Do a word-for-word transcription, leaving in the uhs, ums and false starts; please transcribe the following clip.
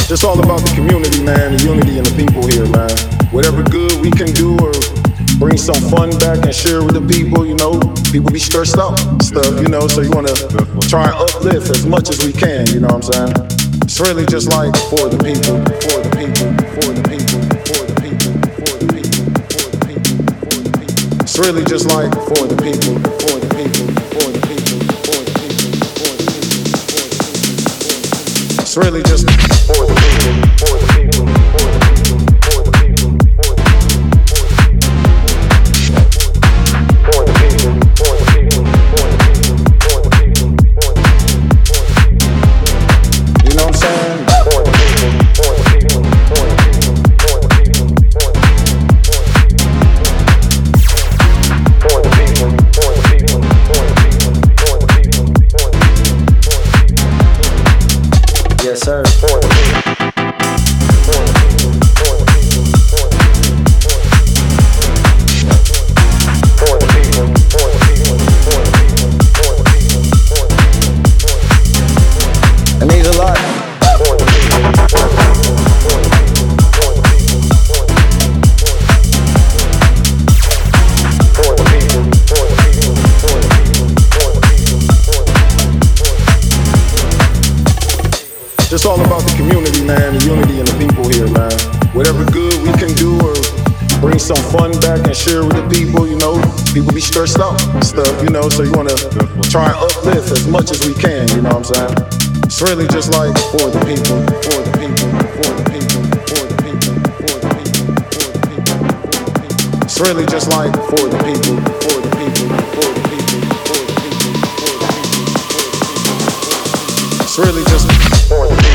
It's all about the community, man, the unity and the people here, man. Whatever good we can do or bring some fun back and share with the people, you know. People be stressed out and stuff, you know, so you want to try and uplift as much as we can, you know what I'm saying? It's really just like for the people, for the people, for the people, for the people, for the people, for the people, for the people. It's really just like for the people, for the people, for the people, for the people, for the people, for the people. It's really just for the people, for the people, for the people, for the people, for the people, for the people, for the people, for the people, for the people, for the people. You know what I'm saying? For the people, for the people, for the people, for the people, for the people, for the people, for the people, for the people, for the people, for the people. Yes, sir. For the people. For the people, for the people, for the people, for the people, for the people, for the people, for the people, for the people. It means a lot. For the people, for the people, for the people, for the people, for the people. For the people, for the people, for the people, for the people, for the people. Just all about the community, man, the unity and the people here, man. Whatever good we can do or bring some fun back and share with the people, you know. People be stressed out and stuff, you know, so you want to try and uplift as much as we can, you know what I'm saying? It's really just like for the people, for the people, for the people, for the people, for the people, for the people, for the people. It's really just like for the people, for the people, for the people, for the people, for the people, for the people. It's really just for the people.